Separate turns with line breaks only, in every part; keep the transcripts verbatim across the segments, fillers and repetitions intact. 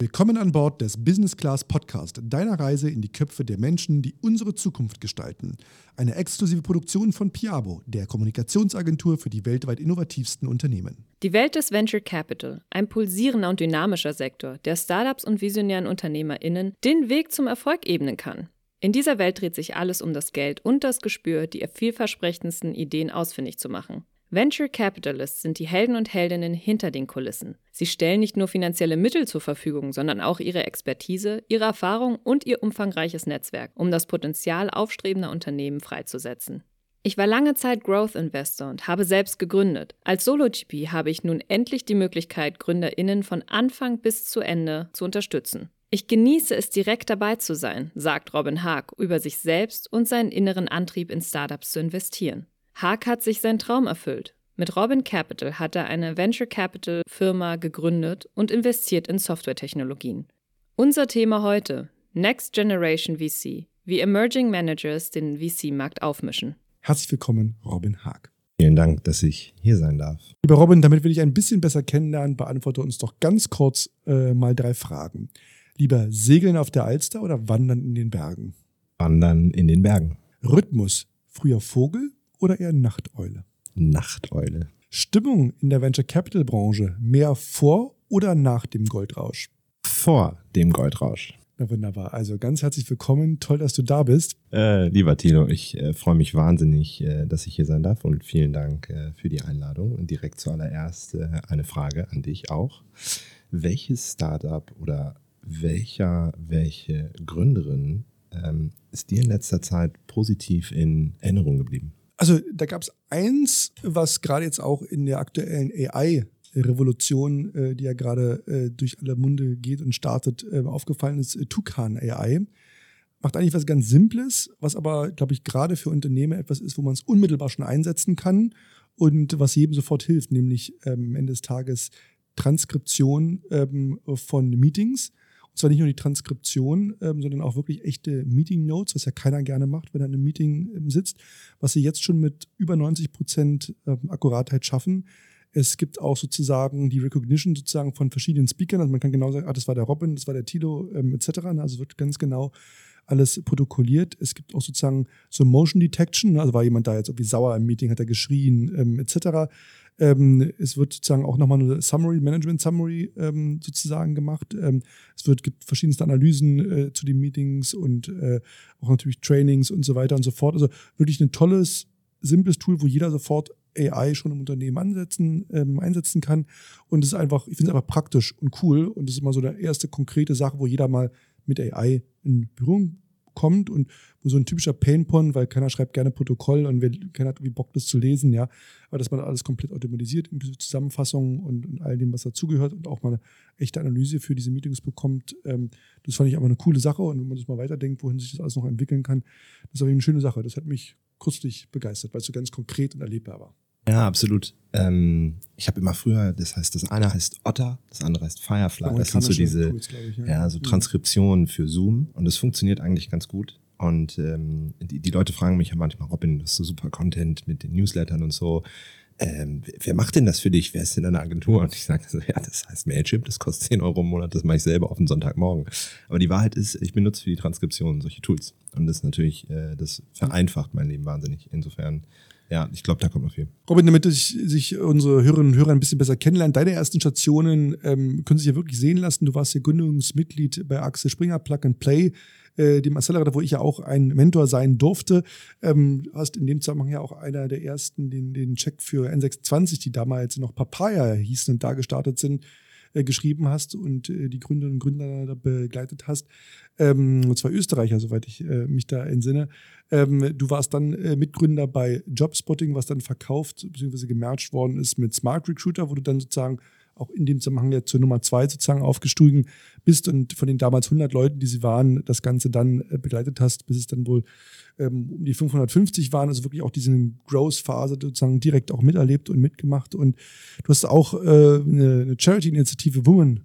Willkommen an Bord des Business Class Podcast, deiner Reise in die Köpfe der Menschen, die unsere Zukunft gestalten. Eine exklusive Produktion von Piabo, der Kommunikationsagentur für die weltweit innovativsten Unternehmen.
Die Welt des Venture Capital, ein pulsierender und dynamischer Sektor, der Startups und visionären UnternehmerInnen den Weg zum Erfolg ebnen kann. In dieser Welt dreht sich alles um das Geld und das Gespür, die vielversprechendsten Ideen ausfindig zu machen. Venture Capitalists sind die Helden und Heldinnen hinter den Kulissen. Sie stellen nicht nur finanzielle Mittel zur Verfügung, sondern auch ihre Expertise, ihre Erfahrung und ihr umfangreiches Netzwerk, um das Potenzial aufstrebender Unternehmen freizusetzen. Ich war lange Zeit Growth Investor und habe selbst gegründet. Als Solo-G P habe ich nun endlich die Möglichkeit, GründerInnen von Anfang bis zu Ende zu unterstützen. Ich genieße es, direkt dabei zu sein, sagt Robin Haag über sich selbst und seinen inneren Antrieb in Startups zu investieren. Haag hat sich seinen Traum erfüllt. Mit Robin Capital hat er eine Venture Capital Firma gegründet und investiert in Softwaretechnologien. Unser Thema heute: Next Generation V C, wie Emerging Managers den V C-Markt aufmischen.
Herzlich willkommen, Robin Haag.
Vielen Dank, dass ich hier sein darf.
Lieber Robin, damit wir dich ein bisschen besser kennenlernen, beantworte uns doch ganz kurz äh, mal drei Fragen. Lieber segeln auf der Alster oder wandern in den Bergen?
Wandern in den Bergen.
Rhythmus, früher Vogel oder eher Nachteule?
Nachteule.
Stimmung in der Venture Capital Branche, mehr vor oder nach dem Goldrausch?
Vor dem Goldrausch.
Na wunderbar, also ganz herzlich willkommen, toll, dass du da bist.
Äh, lieber Thilo, ich äh, freue mich wahnsinnig, äh, dass ich hier sein darf und vielen Dank äh, für die Einladung. Und direkt zuallererst äh, eine Frage an dich auch. Welches Startup oder welcher, welche Gründerin ähm, ist dir in letzter Zeit positiv in Erinnerung geblieben?
Also da gab es eins, was gerade jetzt auch in der aktuellen A I-Revolution, äh, die ja gerade äh, durch alle Munde geht und startet, äh, aufgefallen ist, äh, Tucan A I. Macht eigentlich was ganz Simples, was aber, glaube ich, gerade für Unternehmen etwas ist, wo man es unmittelbar schon einsetzen kann und was jedem sofort hilft, nämlich ähm, am Ende des Tages Transkription ähm, von Meetings. Und zwar nicht nur die Transkription, ähm, sondern auch wirklich echte Meeting-Notes, was ja keiner gerne macht, wenn er in einem Meeting ähm, sitzt, was sie jetzt schon mit über neunzig Prozent ähm, Akkuratheit schaffen. Es gibt auch sozusagen die Recognition sozusagen von verschiedenen Speakern. Also man kann genau sagen, ah, das war der Robin, das war der Thilo, ähm, et cetera. Also wird ganz genau alles protokolliert. Es gibt auch sozusagen so Motion Detection, also war jemand da jetzt irgendwie sauer im Meeting, hat er geschrien, ähm, et cetera. Ähm, es wird sozusagen auch nochmal eine Summary, Management Summary ähm, sozusagen gemacht. Ähm, es wird, gibt verschiedenste Analysen äh, zu den Meetings und äh, auch natürlich Trainings und so weiter und so fort. Also wirklich ein tolles, simples Tool, wo jeder sofort A I schon im Unternehmen ansetzen, ähm, einsetzen kann. Und es ist einfach, ich finde es einfach praktisch und cool. Und das ist immer so eine erste konkrete Sache, wo jeder mal mit A I in Berührung kommt und wo so ein typischer Painpoint, weil keiner schreibt gerne Protokoll und wer, keiner hat irgendwie Bock, das zu lesen, ja, aber dass man alles komplett automatisiert, inklusive Zusammenfassungen und, und all dem, was dazugehört und auch mal eine echte Analyse für diese Meetings bekommt, ähm, das fand ich aber eine coole Sache und wenn man das mal weiterdenkt, wohin sich das alles noch entwickeln kann, das ist aber eine schöne Sache. Das hat mich kürzlich begeistert, weil es so ganz konkret und erlebbar war.
Ja, absolut. Ähm, ich habe immer früher, das heißt, das eine heißt Otter, das andere heißt Firefly. Das sind so diese
Tools, ich, ja.
Ja, so Transkriptionen für Zoom und das funktioniert eigentlich ganz gut. Und ähm, die, die Leute fragen mich ja manchmal, Robin, das ist so super Content mit den Newslettern und so. Ähm, wer macht denn das für dich? Wer ist denn deine Agentur? Und ich sage so, ja, das heißt Mailchimp, das kostet zehn Euro im Monat, das mache ich selber auf den Sonntagmorgen. Aber die Wahrheit ist, ich benutze für die Transkription solche Tools. Und das ist natürlich, äh, das vereinfacht mein Leben wahnsinnig. Insofern, ja, ich glaube, da kommt noch viel.
Robin, damit ich, sich unsere Hörerinnen und Hörer ein bisschen besser kennenlernen, deine ersten Stationen ähm, können sich ja wirklich sehen lassen. Du warst ja Gründungsmitglied bei Axel Springer Plug and Play, äh, dem Accelerator, wo ich ja auch ein Mentor sein durfte. Ähm, du hast in dem Zusammenhang ja auch einer der ersten den, den Check für N sechshundertzwanzig, die damals noch Papaya hießen und da gestartet sind, äh, geschrieben hast und äh, die Gründerinnen und Gründer da begleitet hast. Ähm, zwei Österreicher, soweit ich äh, mich da entsinne. Ähm, du warst dann äh, Mitgründer bei Jobspotting, was dann verkauft bzw. gemerged worden ist mit Smart Recruiter, wo du dann sozusagen auch in dem Zusammenhang ja zur Nummer zwei sozusagen aufgestiegen bist und von den damals hundert Leuten, die sie waren, das Ganze dann äh, begleitet hast, bis es dann wohl ähm, um die fünfhundertfünfzig waren, also wirklich auch diese Growth-Phase sozusagen direkt auch miterlebt und mitgemacht. Und du hast auch äh, eine, eine Charity-Initiative Women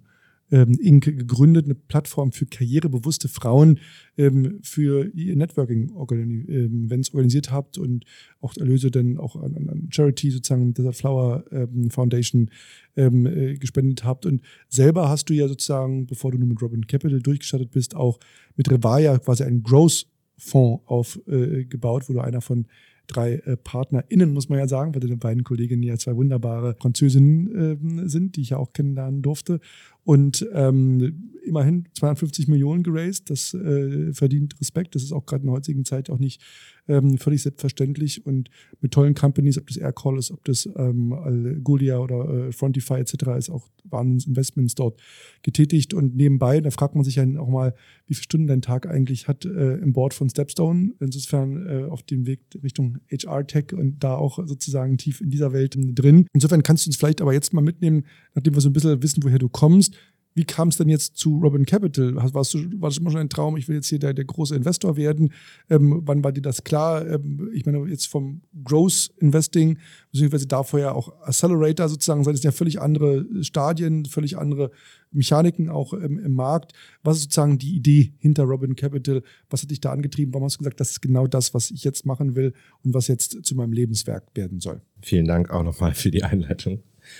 ähm, Incorporated gegründet, eine Plattform für karrierebewusste Frauen ähm, für ihr Networking-Events organisiert habt und auch Erlöse dann auch an, an Charity, sozusagen Desert Flower ähm, Foundation ähm, äh, gespendet habt. Und selber hast du ja sozusagen, bevor du nur mit Robin Capital durchgestartet bist, auch mit Revaya quasi einen Growth-Fonds aufgebaut, äh, wo du einer von drei äh, PartnerInnen, muss man ja sagen, weil deine beiden Kolleginnen ja zwei wunderbare Französinnen äh, sind, die ich ja auch kennenlernen durfte. Und ähm, immerhin zweihundertfünfzig Millionen geraced, das äh, verdient Respekt. Das ist auch gerade in der heutigen Zeit auch nicht ähm, völlig selbstverständlich. Und mit tollen Companies, ob das Aircall ist, ob das ähm, Algolia oder äh, Frontify et cetera ist, auch Wahnsinns-Investments dort getätigt. Und nebenbei, da fragt man sich ja auch mal, wie viele Stunden dein Tag eigentlich hat äh, im Board von Stepstone. Insofern äh, auf dem Weg Richtung H R-Tech und da auch sozusagen tief in dieser Welt drin. Insofern kannst du uns vielleicht aber jetzt mal mitnehmen, nachdem wir so ein bisschen wissen, woher du kommst. Wie kam es denn jetzt zu Robin Capital? Warst du, war das immer schon ein Traum, ich will jetzt hier der, der große Investor werden? Ähm, wann war dir das klar? Ähm, ich meine, jetzt vom Growth Investing, beziehungsweise davor ja auch Accelerator sozusagen, das sind ja völlig andere Stadien, völlig andere Mechaniken auch ähm, im Markt. Was ist sozusagen die Idee hinter Robin Capital? Was hat dich da angetrieben? Warum hast du gesagt, das ist genau das, was ich jetzt machen will und was jetzt zu meinem Lebenswerk werden soll?
Vielen Dank auch nochmal für die Einleitung.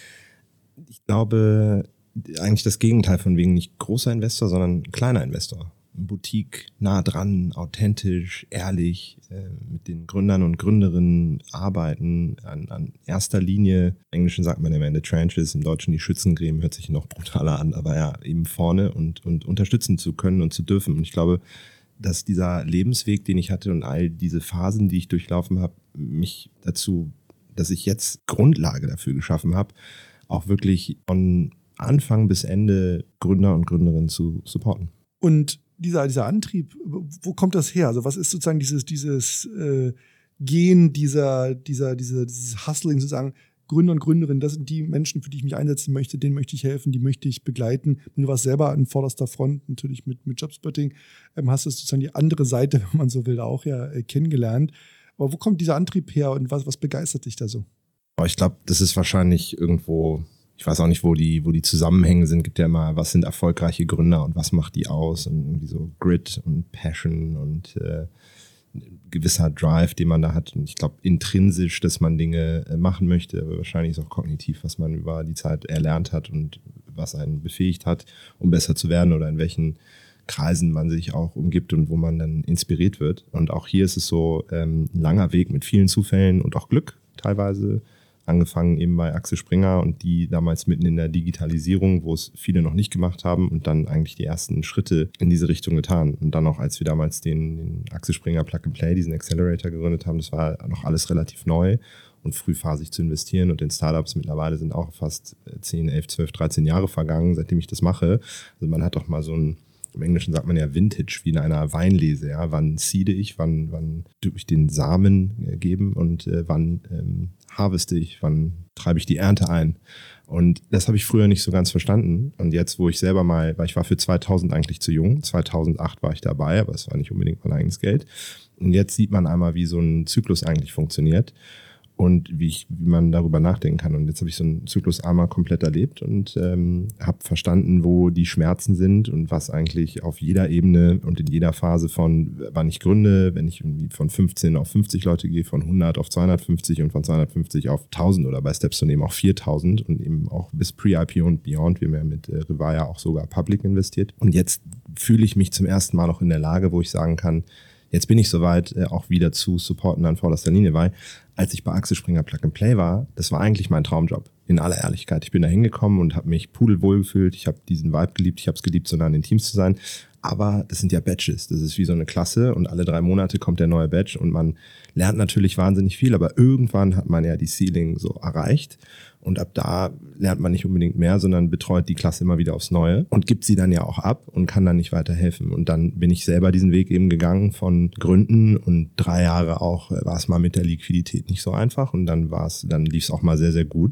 Ich glaube, eigentlich das Gegenteil von wegen nicht großer Investor, sondern kleiner Investor. Boutique, nah dran, authentisch, ehrlich, äh, mit den Gründern und Gründerinnen arbeiten, an, an erster Linie, im Englischen sagt man am Ende Trenches, im Deutschen die Schützengräben, hört sich noch brutaler an, aber ja, eben vorne und, und unterstützen zu können und zu dürfen. Und ich glaube, dass dieser Lebensweg, den ich hatte und all diese Phasen, die ich durchlaufen habe, mich dazu, dass ich jetzt Grundlage dafür geschaffen habe, auch wirklich von Anfang bis Ende Gründer und Gründerinnen zu supporten.
Und dieser, dieser Antrieb, wo kommt das her? Also was ist sozusagen dieses, dieses äh, Gen, dieser, dieser, dieser, dieses Hustling, sozusagen Gründer und Gründerinnen, das sind die Menschen, für die ich mich einsetzen möchte, denen möchte ich helfen, die möchte ich begleiten. Und du warst selber an vorderster Front, natürlich mit, mit Jobspotting, ähm, hast du sozusagen die andere Seite, wenn man so will, auch ja äh, kennengelernt. Aber wo kommt dieser Antrieb her und was, was begeistert dich da so?
Ich glaube, das ist wahrscheinlich irgendwo, ich weiß auch nicht, wo die, wo die Zusammenhänge sind. Gibt ja immer, was sind erfolgreiche Gründer und was macht die aus? Und irgendwie so Grit und Passion und äh, gewisser Drive, den man da hat. Und ich glaube, intrinsisch, dass man Dinge äh, machen möchte, aber wahrscheinlich ist auch kognitiv, was man über die Zeit erlernt hat und was einen befähigt hat, um besser zu werden oder in welchen Kreisen man sich auch umgibt und wo man dann inspiriert wird. Und auch hier ist es so ähm, ein langer Weg mit vielen Zufällen und auch Glück teilweise. Angefangen eben bei Axel Springer und die damals mitten in der Digitalisierung, wo es viele noch nicht gemacht haben und dann eigentlich die ersten Schritte in diese Richtung getan. Und dann auch, als wir damals den, den Axel Springer Plug and Play, diesen Accelerator gegründet haben, das war noch alles relativ neu und frühphasig zu investieren. Und in Startups mittlerweile sind auch fast zehn, elf, zwölf, dreizehn Jahre vergangen, seitdem ich das mache. Also man hat doch mal so ein, im Englischen sagt man ja Vintage, wie in einer Weinlese. Ja? Wann seede ich, wann, wann tue ich den Samen äh, geben und äh, wann ähm, harveste ich, wann treibe ich die Ernte ein. Und das habe ich früher nicht so ganz verstanden. Und jetzt, wo ich selber mal, weil ich war für zweitausend eigentlich zu jung, zweitausendacht war ich dabei, aber es war nicht unbedingt mein eigenes Geld. Und jetzt sieht man einmal, wie so ein Zyklus eigentlich funktioniert. Und wie, ich, wie man darüber nachdenken kann. Und jetzt habe ich so einen Zyklus einmal komplett erlebt und ähm, habe verstanden, wo die Schmerzen sind und was eigentlich auf jeder Ebene und in jeder Phase von, wann ich gründe, wenn ich irgendwie von fünfzehn auf fünfzig Leute gehe, von hundert auf zweihundertfünfzig und von zweihundertfünfzig auf tausend oder bei Stepstone eben auch viertausend und eben auch bis Pre-I P O und Beyond. Wir haben ja mit äh, Revaya auch sogar Public investiert. Und jetzt fühle ich mich zum ersten Mal auch in der Lage, wo ich sagen kann, jetzt bin ich soweit, äh, auch wieder zu supporten an vorderster Linie, weil als ich bei Axel Springer Plug and Play war, das war eigentlich mein Traumjob, in aller Ehrlichkeit. Ich bin da hingekommen und habe mich pudelwohl gefühlt, ich habe diesen Vibe geliebt, ich habe es geliebt, so nah in den Teams zu sein. Aber das sind ja Badges, das ist wie so eine Klasse und alle drei Monate kommt der neue Badge und man lernt natürlich wahnsinnig viel, aber irgendwann hat man ja die Ceiling so erreicht und ab da lernt man nicht unbedingt mehr, sondern betreut die Klasse immer wieder aufs Neue und gibt sie dann ja auch ab und kann dann nicht weiterhelfen. Und dann bin ich selber diesen Weg eben gegangen von Gründen und drei Jahre auch war es mal mit der Liquidität nicht so einfach und dann war es, dann lief es auch mal sehr, sehr gut.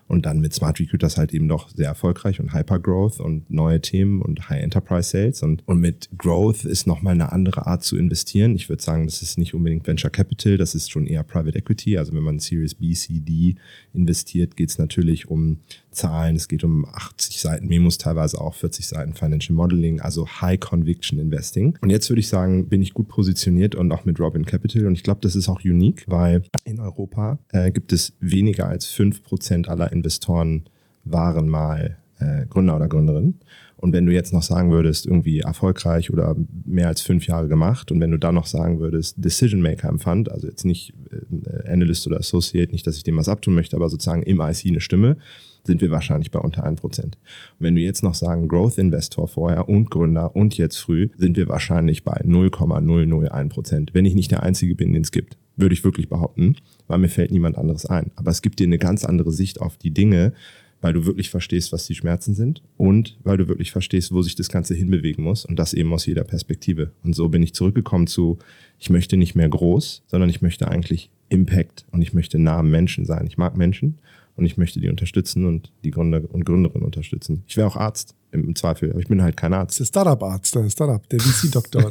Und dann mit Smart Recruiters halt eben doch sehr erfolgreich und Hypergrowth und neue Themen und High Enterprise Sales. Und, und mit Growth ist nochmal eine andere Art zu investieren. Ich würde sagen, das ist nicht unbedingt Venture Capital, das ist schon eher Private Equity. Also wenn man Series B, C, D investiert, geht es natürlich um Zahlen. Es geht um achtzig Seiten Memos, teilweise auch vierzig Seiten Financial Modeling, also High Conviction Investing. Und jetzt würde ich sagen, bin ich gut positioniert und auch mit Robin Capital. Und ich glaube, das ist auch unique, weil in Europa äh, gibt es weniger als fünf Prozent aller Investoren waren mal äh, Gründer oder Gründerin. Und wenn du jetzt noch sagen würdest, irgendwie erfolgreich oder mehr als fünf Jahre gemacht und wenn du dann noch sagen würdest, Decision Maker im Fund, also jetzt nicht äh, Analyst oder Associate, nicht, dass ich dem was abtun möchte, aber sozusagen im I C eine Stimme, sind wir wahrscheinlich bei unter ein Prozent. Und wenn du jetzt noch sagen, Growth Investor vorher und Gründer und jetzt früh, sind wir wahrscheinlich bei null Komma null null eins Prozent. Wenn ich nicht der Einzige bin, den es gibt, würde ich wirklich behaupten, weil mir fällt niemand anderes ein. Aber es gibt dir eine ganz andere Sicht auf die Dinge, weil du wirklich verstehst, was die Schmerzen sind und weil du wirklich verstehst, wo sich das Ganze hinbewegen muss und das eben aus jeder Perspektive. Und so bin ich zurückgekommen zu, ich möchte nicht mehr groß, sondern ich möchte eigentlich Impact und ich möchte nah am Menschen sein. Ich mag Menschen und ich möchte die unterstützen und die Gründer und Gründerinnen unterstützen. Ich wäre auch Arzt im Zweifel, aber ich bin halt kein Arzt.
Der Startup-Arzt, der Startup, der V C-Doktor.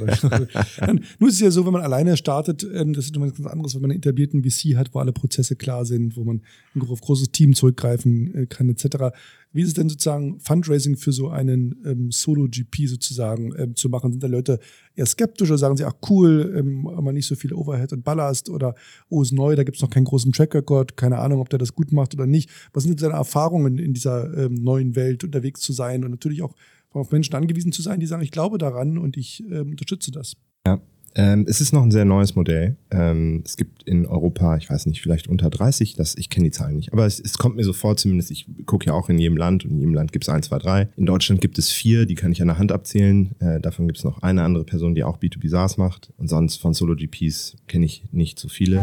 Nur ist es ja so, wenn man alleine startet, das ist immer ganz anderes, wenn man einen etablierten V C hat, wo alle Prozesse klar sind, wo man auf großes Team zurückgreifen kann, et cetera. Wie ist es denn sozusagen Fundraising für so einen ähm, Solo-G P sozusagen ähm, zu machen? Sind da Leute eher skeptisch oder sagen sie, ach cool, ähm, aber nicht so viel Overhead und Ballast oder oh, ist neu, da gibt es noch keinen großen Track Record, keine Ahnung, ob der das gut macht oder nicht. Was sind deine Erfahrungen in dieser ähm, neuen Welt unterwegs zu sein und natürlich auch auf Menschen angewiesen zu sein, die sagen, ich glaube daran und ich ähm, unterstütze das?
Ja. Ähm, es ist noch ein sehr neues Modell. Ähm, es gibt in Europa, ich weiß nicht, vielleicht unter dreißig, das, ich kenne die Zahlen nicht, aber es, es kommt mir so vor, zumindest ich gucke ja auch in jedem Land und in jedem Land gibt es eins, zwei, drei. In Deutschland gibt es vier, die kann ich an der Hand abzählen. Äh, davon gibt es noch eine andere Person, die auch B zwei B SaaS macht und sonst von Solo-G Ps kenne ich nicht so viele.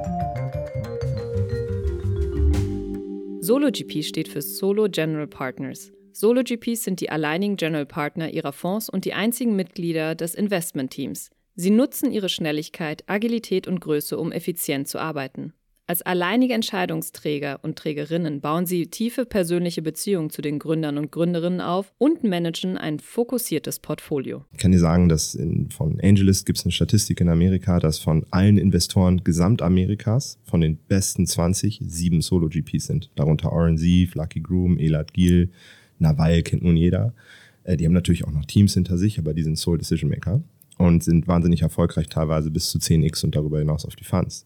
Solo-G P steht für Solo General Partners. Solo-G Ps sind die alleinigen General Partner ihrer Fonds und die einzigen Mitglieder des Investment-Teams. Sie nutzen ihre Schnelligkeit, Agilität und Größe, um effizient zu arbeiten. Als alleinige Entscheidungsträger und Trägerinnen bauen sie tiefe persönliche Beziehungen zu den Gründern und Gründerinnen auf und managen ein fokussiertes Portfolio.
Ich kann dir sagen, dass in, von AngelList gibt es eine Statistik in Amerika, dass von allen Investoren Gesamtamerikas, von den besten zwanzig, sieben Solo-G Ps sind. Darunter Orensive, Lucky Groom, Elad Gil, Naval kennt nun jeder. Äh, die haben natürlich auch noch Teams hinter sich, aber die sind Sole Decision Maker. Und sind wahnsinnig erfolgreich, teilweise bis zu zehn x und darüber hinaus auf die Funds.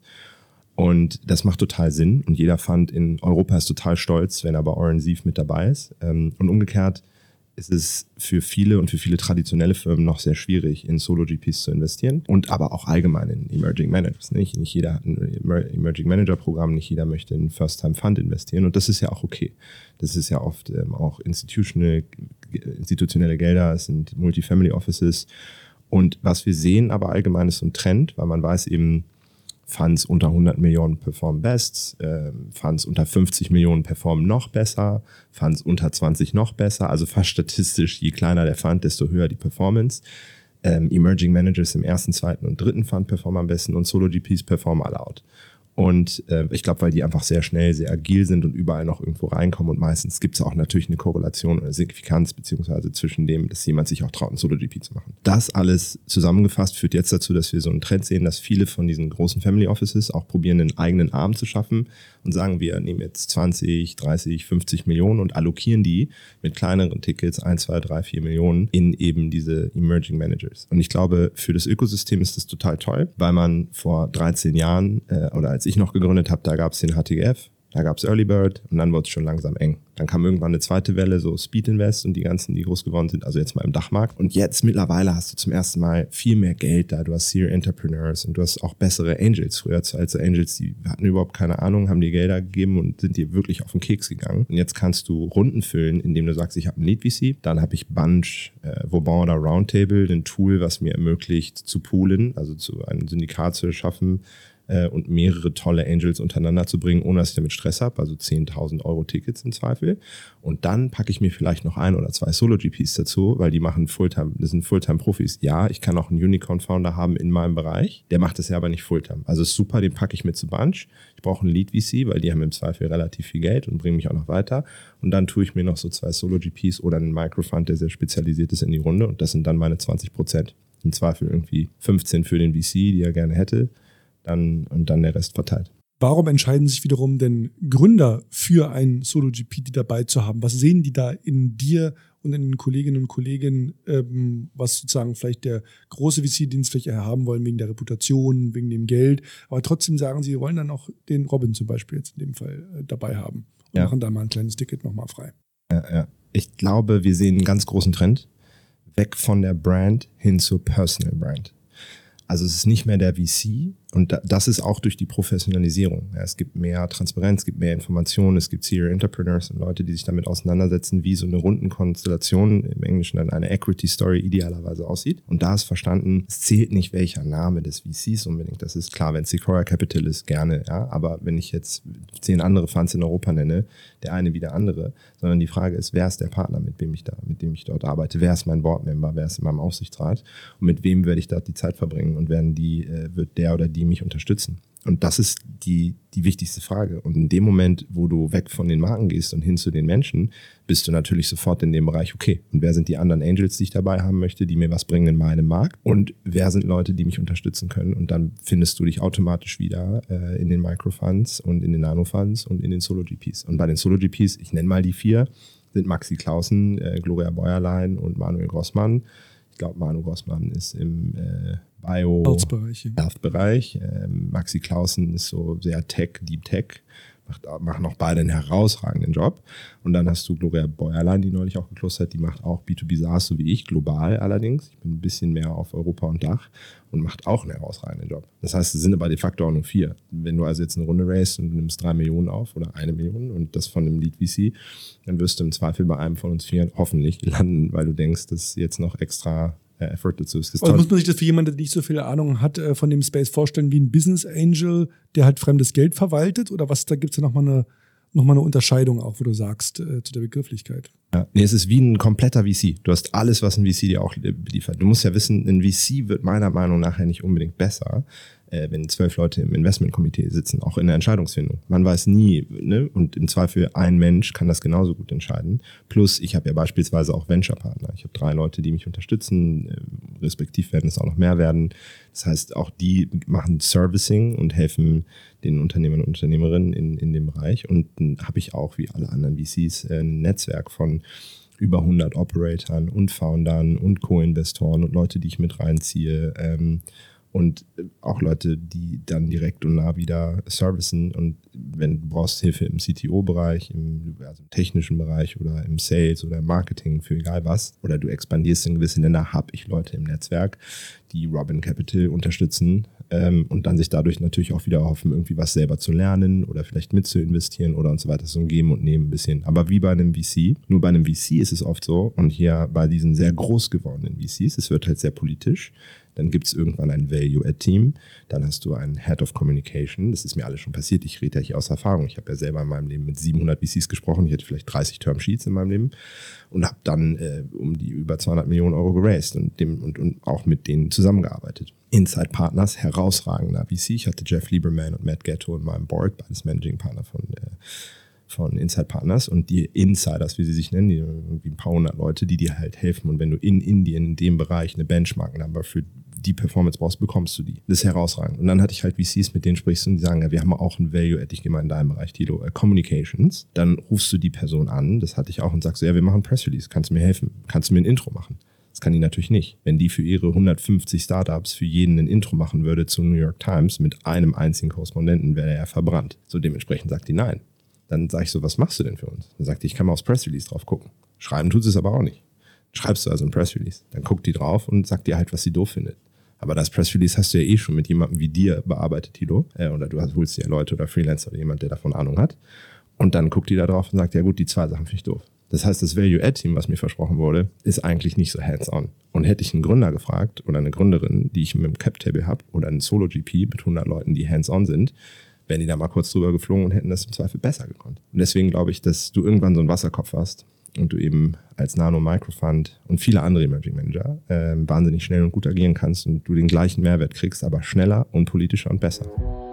Und das macht total Sinn und jeder Fund in Europa ist total stolz, wenn er bei Orensive mit dabei ist. Und umgekehrt ist es für viele und für viele traditionelle Firmen noch sehr schwierig, in Solo-G Ps zu investieren und aber auch allgemein in Emerging Managers. Nicht, nicht jeder hat ein Emerging Manager-Programm, nicht jeder möchte in First-Time-Fund investieren und das ist ja auch okay. Das ist ja oft ähm, auch institutionelle, institutionelle Gelder, es sind Multifamily Offices. Und was wir sehen aber allgemein ist so ein Trend, weil man weiß eben, Funds unter hundert Millionen performen best, äh, Funds unter fünfzig Millionen performen noch besser, Funds unter zwanzig noch besser, also fast statistisch, je kleiner der Fund, desto höher die Performance. Ähm, Emerging Managers im ersten, zweiten und dritten Fund performen am besten und Solo-G Ps performen alle out. Und äh, ich glaube, weil die einfach sehr schnell, sehr agil sind und überall noch irgendwo reinkommen und meistens gibt es auch natürlich eine Korrelation oder Signifikanz beziehungsweise zwischen dem, dass jemand sich auch traut, ein Solo-G P zu machen. Das alles zusammengefasst führt jetzt dazu, dass wir so einen Trend sehen, dass viele von diesen großen Family Offices auch probieren, einen eigenen Arm zu schaffen und sagen, wir nehmen jetzt zwanzig, dreißig, fünfzig Millionen und allokieren die mit kleineren Tickets, eins, zwei, drei, vier Millionen in eben diese Emerging Managers. Und ich glaube, für das Ökosystem ist das total toll, weil man vor dreizehn Jahren äh, oder als ich noch gegründet habe, da gab es den H T G F, da gab es Early Bird und dann wurde es schon langsam eng. Dann kam irgendwann eine zweite Welle, so Speed Invest und die ganzen, die groß geworden sind, also jetzt mal im Dachmarkt. Und jetzt mittlerweile hast du zum ersten Mal viel mehr Geld da. Du hast Serial Entrepreneurs und du hast auch bessere Angels. Früher als Angels, die hatten überhaupt keine Ahnung, haben dir Gelder gegeben und sind dir wirklich auf den Keks gegangen. Und jetzt kannst du Runden füllen, indem du sagst, ich habe ein Lead V C, dann habe ich Bunch, äh, Vauban oder Roundtable, ein Tool, was mir ermöglicht zu poolen, also zu einem Syndikat zu schaffen, äh, und mehrere tolle Angels untereinander zu bringen, ohne dass ich damit Stress habe, also zehntausend Euro Tickets im Zweifel. Und dann packe ich mir vielleicht noch ein oder zwei Solo-G Ps dazu, weil die machen Fulltime, das sind Fulltime-Profis. Ja, ich kann auch einen Unicorn-Founder haben in meinem Bereich, der macht das ja aber nicht Fulltime. Also ist super, den packe ich mit zu Bunch. Ich brauche einen Lead-V C, weil die haben im Zweifel relativ viel Geld und bringen mich auch noch weiter. Und dann tue ich mir noch so zwei Solo-G Ps oder einen Microfund, der sehr spezialisiert ist, in die Runde. Und das sind dann meine zwanzig Prozent. Im Zweifel irgendwie fünfzehn für den V C, die er gerne hätte, dann, und dann der Rest verteilt.
Warum entscheiden sich wiederum denn Gründer für ein Solo-G P, die dabei zu haben? Was sehen die da in dir und in den Kolleginnen und Kollegen, ähm, was sozusagen vielleicht der große V C, den sie vielleicht haben wollen, wegen der Reputation, wegen dem Geld, aber trotzdem sagen sie, sie wollen dann auch den Robin zum Beispiel jetzt in dem Fall äh, dabei haben und
ja.
machen da mal ein kleines Ticket nochmal frei.
Ja, ja. Ich glaube, wir sehen einen ganz großen Trend, weg von der Brand hin zur Personal Brand. Also es ist nicht mehr der V C und das ist auch durch die Professionalisierung. Ja, es gibt mehr Transparenz, es gibt mehr Informationen, es gibt Serial Entrepreneurs und Leute, die sich damit auseinandersetzen, wie so eine Rundenkonstellation, im Englischen dann eine Equity Story idealerweise aussieht. Und da ist verstanden, es zählt nicht welcher Name des V Cs unbedingt. Das ist klar, wenn Sequoia Capital ist, gerne, ja. Aber wenn ich jetzt zehn andere Funds in Europa nenne, der eine wie der andere, sondern die Frage ist, wer ist der Partner, mit dem ich da, mit dem ich dort arbeite? Wer ist mein Boardmember? Wer ist in meinem Aufsichtsrat? Und mit wem werde ich dort die Zeit verbringen? Und werden die, äh, wird der oder die mich unterstützen? Und das ist die, die wichtigste Frage. Und in dem Moment, wo du weg von den Marken gehst und hin zu den Menschen, bist du natürlich sofort in dem Bereich, okay, und wer sind die anderen Angels, die ich dabei haben möchte, die mir was bringen in meinem Markt? Und wer sind Leute, die mich unterstützen können? Und dann findest du dich automatisch wieder äh, in den Microfunds und in den Nanofunds und in den Solo-G Ps. Und bei den Solo-G Ps, ich nenne mal die vier, sind Maxi Clausen, äh, Gloria Bäuerlein und Manuel Grossmann. Ich glaube, Manu Grossmann ist im äh, Bio-Health-Bereich. Health-Bereich. Ähm, Maxi Clausen ist so sehr Tech, Deep Tech. Macht, machen auch beide einen herausragenden Job. Und dann hast du Gloria Bäuerlein, die neulich auch geklustert, die macht auch B zwei B SaaS, so wie ich, global allerdings. Ich bin ein bisschen mehr auf Europa und Dach und macht auch einen herausragenden Job. Das heißt, es sind aber de facto auch nur vier. Wenn du also jetzt eine Runde racest und du nimmst drei Millionen auf oder eine Million und das von einem Lead V C, dann wirst du im Zweifel bei einem von uns vier hoffentlich landen, weil du denkst, dass jetzt noch extra Effort dazu ist.
Also muss man sich das für jemanden, der nicht so viel Ahnung hat, von dem Space vorstellen wie ein Business Angel, der halt fremdes Geld verwaltet? Oder was, da gibt es ja nochmal eine, noch mal eine Unterscheidung auch, wo du sagst, äh, zu der Begrifflichkeit.
Ja, nee, es ist wie ein kompletter V C. Du hast alles, was ein V C dir auch liefert. Du musst ja wissen, ein V C wird meiner Meinung nach ja nicht unbedingt besser, äh, wenn zwölf Leute im Investmentkomitee sitzen, auch in der Entscheidungsfindung. Man weiß nie, ne? Und im Zweifel ein Mensch kann das genauso gut entscheiden. Plus, ich habe ja beispielsweise auch Venture-Partner. Ich habe drei Leute, die mich unterstützen, äh, respektiv werden es auch noch mehr werden. Das heißt, auch die machen Servicing und helfen den Unternehmern und Unternehmerinnen in, in dem Bereich. Und dann habe ich auch, wie alle anderen V Cs, ein Netzwerk von über hundert Operatoren und Foundern und Co-Investoren und Leute, die ich mit reinziehe. Ähm, und auch Leute, die dann direkt und nah wieder servicen. Und wenn du brauchst Hilfe im C T O-Bereich, im, also im technischen Bereich oder im Sales oder im Marketing, für egal was, oder du expandierst in gewisse Länder, habe ich Leute im Netzwerk, die Robin Capital unterstützen ähm, und dann sich dadurch natürlich auch wieder hoffen, irgendwie was selber zu lernen oder vielleicht mit zu investieren oder und so weiter. So ein Geben und Nehmen ein bisschen. Aber wie bei einem V C, nur bei einem V C ist es oft so, und hier bei diesen sehr groß gewordenen V Cs, es wird halt sehr politisch. Dann gibt es irgendwann ein Value-Add-Team, dann hast du einen Head of Communication, das ist mir alles schon passiert, ich rede ja hier aus Erfahrung, ich habe ja selber in meinem Leben mit siebenhundert V Cs gesprochen, ich hatte vielleicht dreißig Termsheets in meinem Leben und habe dann äh, um die über zweihundert Millionen Euro geraced und, dem, und, und auch mit denen zusammengearbeitet. Inside Partners, herausragender V C, ich hatte Jeff Lieberman und Matt Ghetto in meinem Board, beides Managing Partner von äh, von Inside Partners, und die Insiders, wie sie sich nennen, die irgendwie ein paar hundert Leute, die dir halt helfen, und wenn du in Indien in dem Bereich eine Benchmark-Number für die Performance brauchst, bekommst du die. Das ist herausragend. Und dann hatte ich halt V Cs, mit denen sprichst du und die sagen, ja, wir haben auch ein Value-Add, ich gehe mal in deinem Bereich, Tilo, uh, Communications. Dann rufst du die Person an, das hatte ich auch, und sagst so, ja, wir machen Press-Release, kannst du mir helfen? Kannst du mir ein Intro machen? Das kann die natürlich nicht. Wenn die für ihre hundertfünfzig Startups für jeden ein Intro machen würde zu New York Times mit einem einzigen Korrespondenten, wäre er verbrannt. So dementsprechend sagt die nein. Dann sage ich so, was machst du denn für uns? Dann sagt die, ich kann mal aufs Press-Release drauf gucken. Schreiben tut sie es aber auch nicht. Schreibst du also ein Press-Release. Dann guckt die drauf und sagt dir halt, was sie doof findet. Aber das Press-Release hast du ja eh schon mit jemandem wie dir bearbeitet, Tilo. Äh, oder du holst dir Leute oder Freelancer oder jemand, der davon Ahnung hat. Und dann guckt die da drauf und sagt, ja gut, die zwei Sachen finde ich doof. Das heißt, das Value-Add-Team, was mir versprochen wurde, ist eigentlich nicht so hands-on. Und hätte ich einen Gründer gefragt oder eine Gründerin, die ich mit dem Cap-Table habe, oder einen Solo-G P mit hundert Leuten, die hands-on sind, wären die da mal kurz drüber geflogen und hätten das im Zweifel besser gekonnt. Und deswegen glaube ich, dass du irgendwann so einen Wasserkopf hast und du eben als Nano-Microfund und viele andere Emerging Manager äh, wahnsinnig schnell und gut agieren kannst und du den gleichen Mehrwert kriegst, aber schneller und politischer und besser.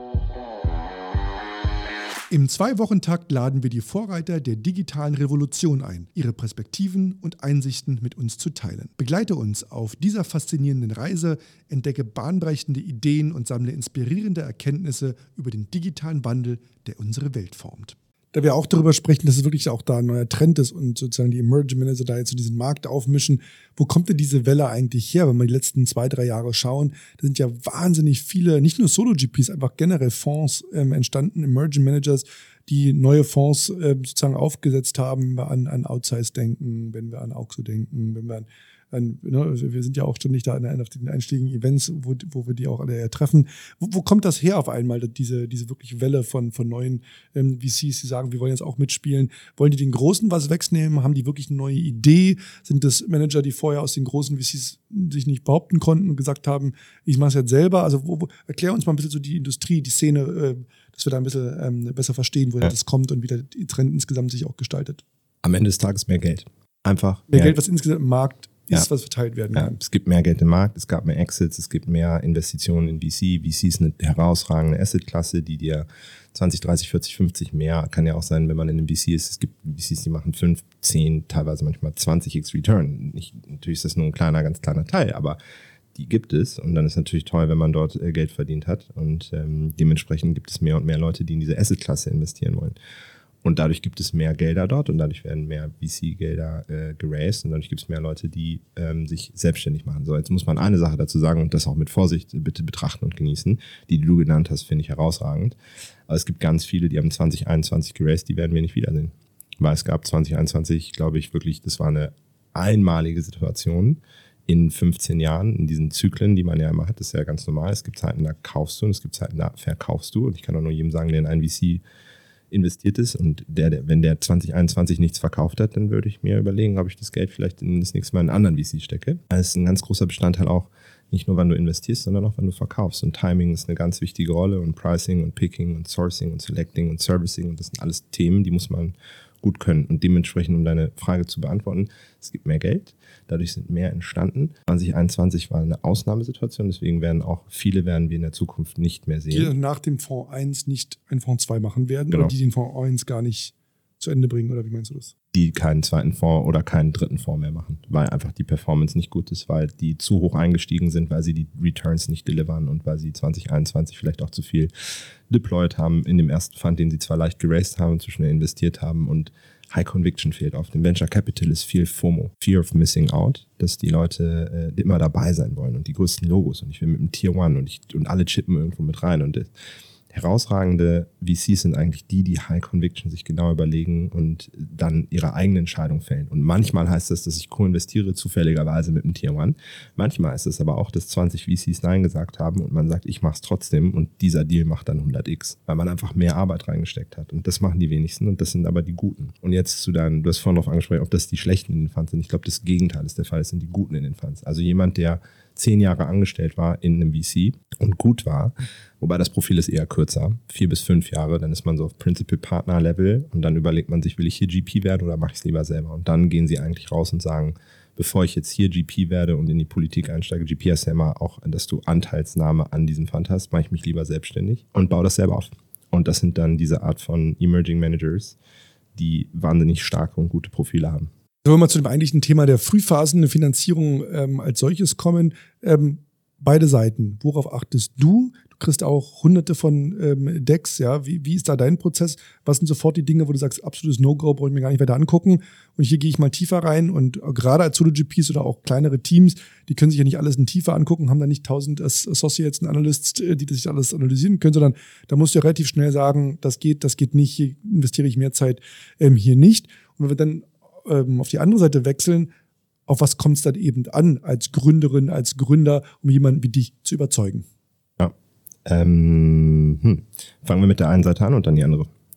Im Zwei-Wochen-Takt laden wir die Vorreiter der digitalen Revolution ein, ihre Perspektiven und Einsichten mit uns zu teilen. Begleite uns auf dieser faszinierenden Reise, entdecke bahnbrechende Ideen und sammle inspirierende Erkenntnisse über den digitalen Wandel, der unsere Welt formt. Da wir auch darüber sprechen, dass es wirklich auch da ein neuer Trend ist und sozusagen die Emerging Manager da jetzt so diesen Markt aufmischen. Wo kommt denn diese Welle eigentlich her, wenn wir die letzten zwei, drei Jahre schauen? Da sind ja wahnsinnig viele, nicht nur Solo-G Ps, einfach generell Fonds ähm, entstanden, Emerging Managers, die neue Fonds äh, sozusagen aufgesetzt haben, wenn wir an, an Outsize denken, wenn wir an Auxo denken, wenn wir an Ein, ne, wir sind ja auch ständig da auf den einschlägigen Events, wo, wo wir die auch alle ja treffen. Wo, wo kommt das her auf einmal, diese, diese wirklich Welle von, von neuen ähm, V Cs, die sagen, wir wollen jetzt auch mitspielen? Wollen die den Großen was wegnehmen? Haben die wirklich eine neue Idee? Sind das Manager, die vorher aus den großen V Cs sich nicht behaupten konnten und gesagt haben, ich mache es jetzt selber? Also wo, wo, erklär uns mal ein bisschen so die Industrie, die Szene, äh, dass wir da ein bisschen ähm, besser verstehen, woher ja. das kommt und wie der Trend insgesamt sich auch gestaltet.
Am Ende des Tages mehr Geld. Einfach
mehr, mehr Geld, was insgesamt im Markt ist,
ja.
was verteilt werden kann.
Ja, es gibt mehr Geld im Markt, es gab mehr Exits, es gibt mehr Investitionen in V C. V C ist eine herausragende Assetklasse, die dir zwanzig, dreißig, vierzig, fünfzig mehr, kann ja auch sein, wenn man in einem V C ist. Es gibt V Cs, die machen fünf, zehn, teilweise manchmal zwanzig x Return. Nicht, natürlich ist das nur ein kleiner, ganz kleiner Teil, aber die gibt es und dann ist natürlich toll, wenn man dort äh, Geld verdient hat und ähm, dementsprechend gibt es mehr und mehr Leute, die in diese Assetklasse investieren wollen. Und dadurch gibt es mehr Gelder dort und dadurch werden mehr V C-Gelder äh, geraced und dadurch gibt es mehr Leute, die ähm, sich selbstständig machen. So, jetzt muss man eine Sache dazu sagen und das auch mit Vorsicht bitte betrachten und genießen. Die, die du genannt hast, finde ich herausragend. Aber es gibt ganz viele, die haben zwanzig einundzwanzig geraced, die werden wir nicht wiedersehen. Weil es gab zwanzig einundzwanzig, glaube ich, wirklich, das war eine einmalige Situation in fünfzehn Jahren, in diesen Zyklen, die man ja immer hat. Das ist ja ganz normal. Es gibt Zeiten, da kaufst du und es gibt Zeiten, da verkaufst du. Und ich kann auch nur jedem sagen, der in einen V C investiert ist und der, der, wenn der zwanzig einundzwanzig nichts verkauft hat, dann würde ich mir überlegen, ob ich das Geld vielleicht in das nächste Mal in einen anderen V C stecke. Das ist ein ganz großer Bestandteil auch, nicht nur wann du investierst, sondern auch wann du verkaufst. Und Timing ist eine ganz wichtige Rolle und Pricing und Picking und Sourcing und Selecting und Servicing und das sind alles Themen, die muss man gut können. Und dementsprechend, um deine Frage zu beantworten, es gibt mehr Geld, dadurch sind mehr entstanden. zwanzig einundzwanzig war eine Ausnahmesituation, deswegen werden auch viele werden wir in der Zukunft nicht mehr sehen.
Die nach dem Fonds eins nicht ein Fonds zwei machen werden
genau.
oder die den Fonds eins gar nicht zu Ende bringen, oder wie meinst du das?
Die keinen zweiten Fonds oder keinen dritten Fonds mehr machen, weil einfach die Performance nicht gut ist, weil die zu hoch eingestiegen sind, weil sie die Returns nicht delivern und weil sie zwanzig einundzwanzig vielleicht auch zu viel deployed haben in dem ersten Fund, den sie zwar leicht geraced haben und zu schnell investiert haben und High Conviction fehlt. Auf dem Venture Capital ist viel FOMO, Fear of Missing Out, dass die Leute äh, immer dabei sein wollen und die größten Logos und ich will mit dem Tier One und, ich, und alle chippen irgendwo mit rein und das, herausragende V Cs sind eigentlich die, die High Conviction sich genau überlegen und dann ihre eigene Entscheidung fällen. Und manchmal heißt das, dass ich co-investiere zufälligerweise mit dem Tier One. Manchmal heißt es aber auch, dass zwanzig V Cs Nein gesagt haben und man sagt, ich mach's trotzdem und dieser Deal macht dann hundert x, weil man einfach mehr Arbeit reingesteckt hat. Und das machen die wenigsten und das sind aber die Guten. Und jetzt zu deinen, du hast vorhin darauf angesprochen, ob das die Schlechten in den Funds sind. Ich glaube, das Gegenteil ist der Fall, es sind die Guten in den Funds. Also jemand, der zehn Jahre angestellt war in einem V C und gut war, wobei das Profil ist eher kürzer, vier bis fünf Jahre, dann ist man so auf Principal-Partner-Level und dann überlegt man sich, will ich hier G P werden oder mache ich es lieber selber? Und dann gehen sie eigentlich raus und sagen, bevor ich jetzt hier G P werde und in die Politik einsteige, G P heißt ja immer auch, dass du Anteilsnahme an diesem Fund hast, mache ich mich lieber selbstständig und baue das selber auf. Und das sind dann diese Art von Emerging Managers, die wahnsinnig starke und gute Profile haben.
Wenn wir mal zu dem eigentlichen Thema der Frühphasen der Finanzierung ähm, als solches kommen, ähm, beide Seiten, worauf achtest du? Du kriegst auch hunderte von ähm, Decks, ja, wie, wie ist da dein Prozess? Was sind sofort die Dinge, wo du sagst, absolutes No-Go, brauche ich mir gar nicht weiter angucken und hier gehe ich mal tiefer rein und gerade als Solo-G Ps oder auch kleinere Teams, die können sich ja nicht alles in Tiefe angucken, haben da nicht tausend Associates und Analysts, die das sich alles analysieren können, sondern da musst du ja relativ schnell sagen, das geht, das geht nicht, hier investiere ich mehr Zeit, ähm, hier nicht. Und wenn wir dann ähm, auf die andere Seite wechseln, auf was kommt es dann eben an als Gründerin, als Gründer, um jemanden wie dich zu überzeugen?
Ja, ähm, hm. fangen wir mit der einen Seite an und dann die andere.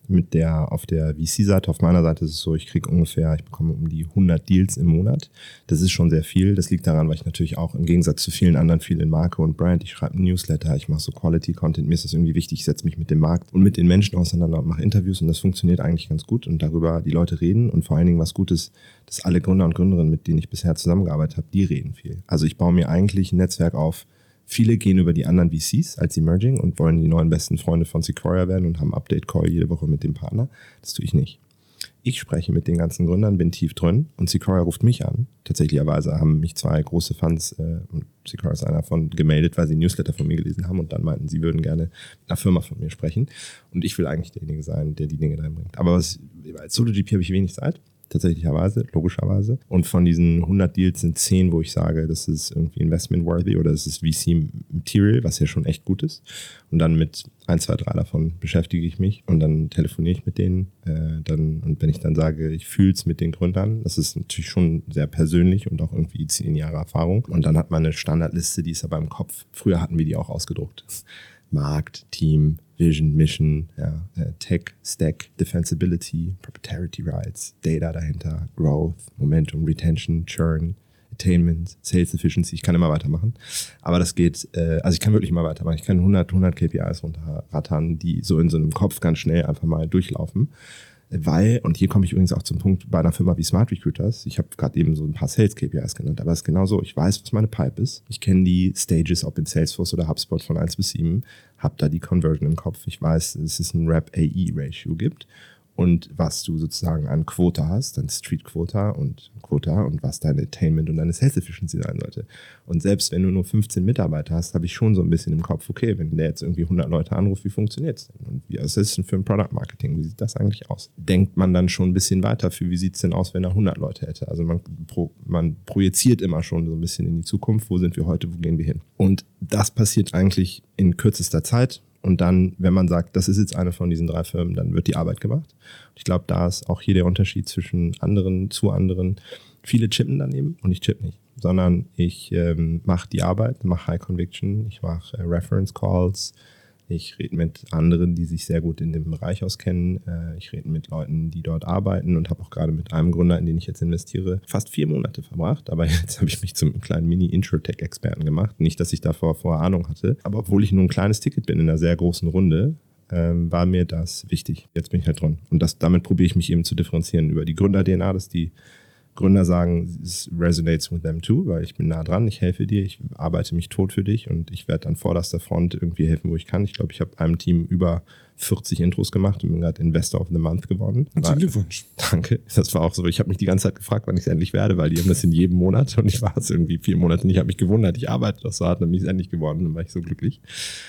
mit der, auf der V C-Seite, auf meiner Seite ist es so, ich kriege ungefähr, ich bekomme um die hundert Deals im Monat. Das ist schon sehr viel. Das liegt daran, weil ich natürlich auch im Gegensatz zu vielen anderen viel in Marke und Brand, ich schreibe einen Newsletter, ich mache so Quality-Content, mir ist das irgendwie wichtig, ich setze mich mit dem Markt und mit den Menschen auseinander und mache Interviews und das funktioniert eigentlich ganz gut und darüber die Leute reden und vor allen Dingen was Gutes, dass alle Gründer und Gründerinnen, mit denen ich bisher zusammengearbeitet habe, die reden viel. Also ich baue mir eigentlich ein Netzwerk auf. Viele gehen über die anderen V Cs als Emerging und wollen die neuen besten Freunde von Sequoia werden und haben Update-Call jede Woche mit dem Partner. Das tue ich nicht. Ich spreche mit den ganzen Gründern, bin tief drin und Sequoia ruft mich an. Tatsächlicherweise haben mich zwei große Funds, äh, und Sequoia ist einer von, gemeldet, weil sie ein Newsletter von mir gelesen haben und dann meinten, sie würden gerne mit einer Firma von mir sprechen. Und ich will eigentlich derjenige sein, der die Dinge reinbringt. Aber was, als Solo-G P habe ich wenig Zeit. Tatsächlicherweise, logischerweise. Und von diesen hundert Deals sind zehn, wo ich sage, das ist irgendwie investment-worthy oder das ist V C-Material, was ja schon echt gut ist. Und dann mit ein, zwei, drei davon beschäftige ich mich und dann telefoniere ich mit denen. Äh, dann, und wenn ich dann sage, ich fühle es mit den Gründern, das ist natürlich schon sehr persönlich und auch irgendwie zehn Jahre Erfahrung. Und dann hat man eine Standardliste, die ist aber im Kopf. Früher hatten wir die auch ausgedruckt. Markt, Team, Vision, Mission, ja, Tech, Stack, Defensibility, Proprietary Rights, Data dahinter, Growth, Momentum, Retention, Churn, Attainment, Sales Efficiency. Ich kann immer weitermachen. Aber das geht, äh, also ich kann wirklich immer weitermachen. Ich kann hundert, hundert K P Is runterrattern, die so in so einem Kopf ganz schnell einfach mal durchlaufen. Weil, und hier komme ich übrigens auch zum Punkt bei einer Firma wie Smart Recruiters, ich habe gerade eben so ein paar Sales-K P Is genannt, aber es ist genau so, ich weiß, was meine Pipe ist, ich kenne die Stages, ob in Salesforce oder HubSpot von eins bis sieben, habe da die Conversion im Kopf, ich weiß, dass es ein Rep-A E-Ratio gibt und was du sozusagen an Quota hast, dein Street-Quota und Quota und was deine Attainment und deine Sales-Efficiency sein sollte. Und selbst wenn du nur fünfzehn Mitarbeiter hast, habe ich schon so ein bisschen im Kopf, okay, wenn der jetzt irgendwie hundert Leute anruft, wie funktioniert es denn? Und wie was ist denn für ein Product-Marketing? Wie sieht das eigentlich aus? Denkt man dann schon ein bisschen weiter für, wie sieht es denn aus, wenn er hundert Leute hätte? Also man, pro, man projiziert immer schon so ein bisschen in die Zukunft, wo sind wir heute, wo gehen wir hin? Und das passiert eigentlich in kürzester Zeit. Und dann, wenn man sagt, das ist jetzt eine von diesen drei Firmen, dann wird die Arbeit gemacht. Ich glaube, da ist auch hier der Unterschied zwischen anderen zu anderen. Viele chippen daneben und ich chippe nicht, sondern ich ähm, mache die Arbeit, mache High Conviction, ich mache äh, Reference Calls, ich rede mit anderen, die sich sehr gut in dem Bereich auskennen. Äh, ich rede mit Leuten, die dort arbeiten und habe auch gerade mit einem Gründer, in den ich jetzt investiere, fast vier Monate verbracht. Aber jetzt habe ich mich zum kleinen Mini-Intro-Tech-Experten gemacht. Nicht, dass ich davor vorher Ahnung hatte, aber obwohl ich nur ein kleines Ticket bin in einer sehr großen Runde, ähm, war mir das wichtig. Jetzt bin ich halt dran. Und das, damit probiere ich mich eben zu differenzieren über die Gründer-D N A, dass die Gründer sagen, es resonates with them too, weil ich bin nah dran, ich helfe dir, ich arbeite mich tot für dich und ich werde an vorderster Front irgendwie helfen, wo ich kann. Ich glaube, ich habe einem Team über vierzig Intros gemacht und bin gerade Investor of the Month geworden.
Herzlichen Glückwunsch.
Danke. Das war auch so, ich habe mich die ganze Zeit gefragt, wann ich es endlich werde, weil die haben das in jedem Monat und ich war es irgendwie vier Monate und ich habe mich gewundert, ich arbeite doch so hart und bin es endlich geworden und war ich so glücklich.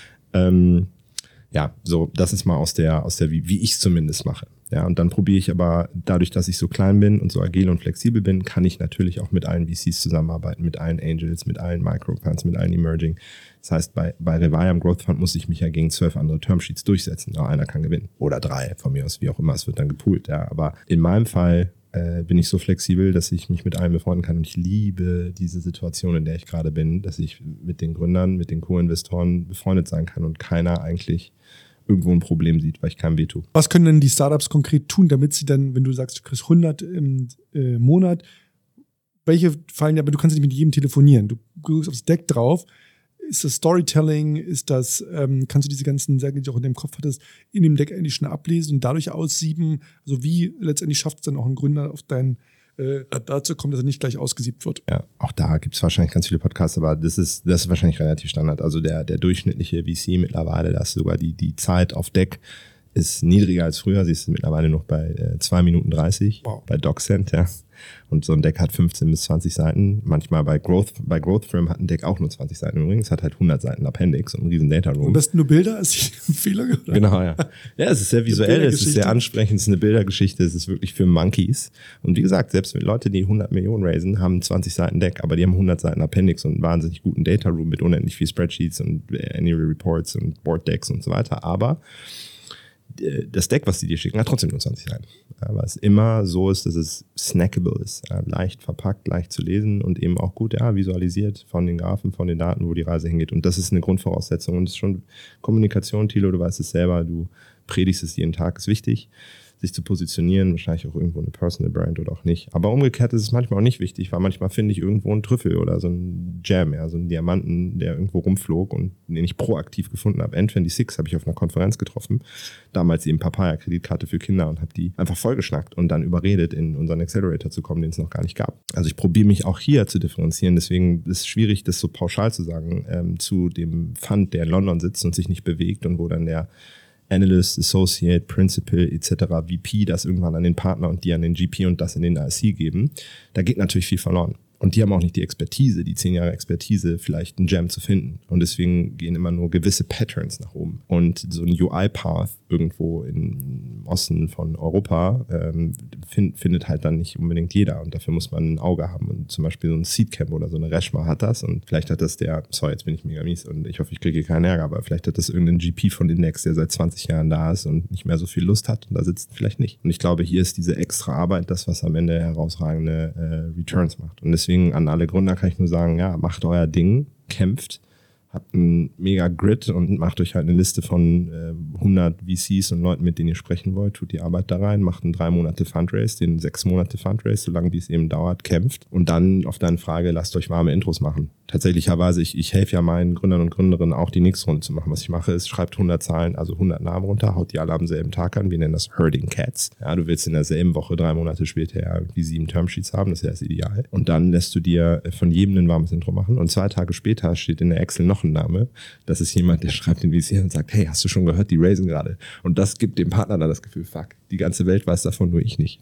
Ähm, ja, so, das ist mal aus der, aus der, wie, wie ich es zumindest mache. Ja, und dann probiere ich aber, dadurch, dass ich so klein bin und so agil und flexibel bin, kann ich natürlich auch mit allen V Cs zusammenarbeiten, mit allen Angels, mit allen Microfunds, mit allen Emerging. Das heißt, bei, bei Revire am Growth Fund muss ich mich ja gegen zwölf andere Termsheets durchsetzen. Ja, einer kann gewinnen. Oder drei, von mir aus, wie auch immer. Es wird dann gepoolt. Ja, aber in meinem Fall äh, bin ich so flexibel, dass ich mich mit allen befreunden kann. Und ich liebe diese Situation, in der ich gerade bin, dass ich mit den Gründern, mit den Co-Investoren befreundet sein kann und keiner eigentlich irgendwo ein Problem sieht, weil ich keinem wehtue.
Was können denn die Startups konkret tun, damit sie dann, wenn du sagst, du kriegst hundert im äh, Monat, welche fallen ja, aber du kannst nicht mit jedem telefonieren. Du guckst aufs Deck drauf. Ist das Storytelling? Ist das, ähm, kannst du diese ganzen Säge, die du auch in deinem Kopf hattest, in dem Deck eigentlich schon ablesen und dadurch aussieben? Also wie letztendlich schafft es dann auch ein Gründer auf deinen äh, dazu kommt, dass er nicht gleich ausgesiebt wird?
Ja, auch da gibt es wahrscheinlich ganz viele Podcasts, aber das ist, das ist wahrscheinlich relativ Standard. Also der, der durchschnittliche V C mittlerweile, da ist sogar die, die Zeit auf Deck ist niedriger als früher. Sie ist mittlerweile noch bei äh, zwei Minuten dreißig, wow. Bei DocSend, ja. Und so ein Deck hat fünfzehn bis zwanzig Seiten. Manchmal bei Growth, bei Growth Firm hat ein Deck auch nur zwanzig Seiten übrigens. Hat halt hundert Seiten Appendix und einen riesen Data Room.
Am besten nur Bilder, ist die Empfehlung, oder?
Genau, ja. Ja, es ist sehr visuell, es ist sehr ansprechend, es ist eine Bildergeschichte, es ist wirklich für Monkeys. Und wie gesagt, selbst mit Leute, die hundert Millionen raisen, haben zwanzig Seiten Deck, aber die haben hundert Seiten Appendix und einen wahnsinnig guten Data Room mit unendlich viel Spreadsheets und Annual Reports und Board Decks und so weiter. Aber das Deck, was die dir schicken, hat trotzdem nur zwanzig Seiten. Ja, weil es immer so ist, dass es snackable ist. Ja, leicht verpackt, leicht zu lesen und eben auch gut ja, visualisiert von den Graphen, von den Daten, wo die Reise hingeht. Und das ist eine Grundvoraussetzung. Und es ist schon Kommunikation, Thilo, du weißt es selber, du predigst es jeden Tag, ist wichtig, sich zu positionieren, wahrscheinlich auch irgendwo eine Personal Brand oder auch nicht. Aber umgekehrt ist es manchmal auch nicht wichtig, weil manchmal finde ich irgendwo einen Trüffel oder so einen Gem, ja, so einen Diamanten, der irgendwo rumflog und den ich proaktiv gefunden habe. N sechsundzwanzig habe ich auf einer Konferenz getroffen, damals eben Papaya-Kreditkarte für Kinder und habe die einfach vollgeschnackt und dann überredet, in unseren Accelerator zu kommen, den es noch gar nicht gab. Also ich probiere mich auch hier zu differenzieren, deswegen ist es schwierig, das so pauschal zu sagen, ähm, zu dem Fund, der in London sitzt und sich nicht bewegt und wo dann der Analyst, Associate, Principal et cetera, V P das irgendwann an den Partner und die an den G P und das in den I C geben, da geht natürlich viel verloren. Und die haben auch nicht die Expertise, die zehn Jahre Expertise, vielleicht einen Gem zu finden. Und deswegen gehen immer nur gewisse Patterns nach oben. Und so ein U I-Path irgendwo im Osten von Europa ähm, find, findet halt dann nicht unbedingt jeder. Und dafür muss man ein Auge haben. Und zum Beispiel so ein Seedcamp oder so eine Reshma hat das. Und vielleicht hat das der, sorry, jetzt bin ich mega mies und ich hoffe, ich kriege hier keinen Ärger, aber vielleicht hat das irgendein G P von Index, der seit zwanzig Jahren da ist und nicht mehr so viel Lust hat. Und da sitzt vielleicht nicht. Und ich glaube, hier ist diese extra Arbeit das, was am Ende herausragende äh, Returns macht. Und deswegen Deswegen an alle Gründer kann ich nur sagen, ja, macht euer Ding, kämpft, habt einen mega Grid und macht euch halt eine Liste von äh, hundert V Cs und Leuten, mit denen ihr sprechen wollt, tut die Arbeit da rein, macht einen drei Monate Fundraise, den sechs Monate Fundraise, solange wie es eben dauert, kämpft und dann auf deine Frage, lasst euch warme Intros machen. Tatsächlicherweise, ich, ich helfe ja meinen Gründern und Gründerinnen auch die nächste Runde zu machen. Was ich mache, ist, schreibt hundert Zahlen, also hundert Namen runter, haut die alle am selben Tag an. Wir nennen das Herding Cats. Ja, du willst in derselben Woche, drei Monate später ja irgendwie sieben Termsheets haben, das wäre das Ideal. Und dann lässt du dir von jedem ein warmes Intro machen und zwei Tage später steht in der Excel noch ein Name. Das ist jemand, der schreibt den V C und sagt, hey, hast du schon gehört, die raisen gerade. Und das gibt dem Partner dann das Gefühl, fuck, die ganze Welt weiß davon, nur ich nicht.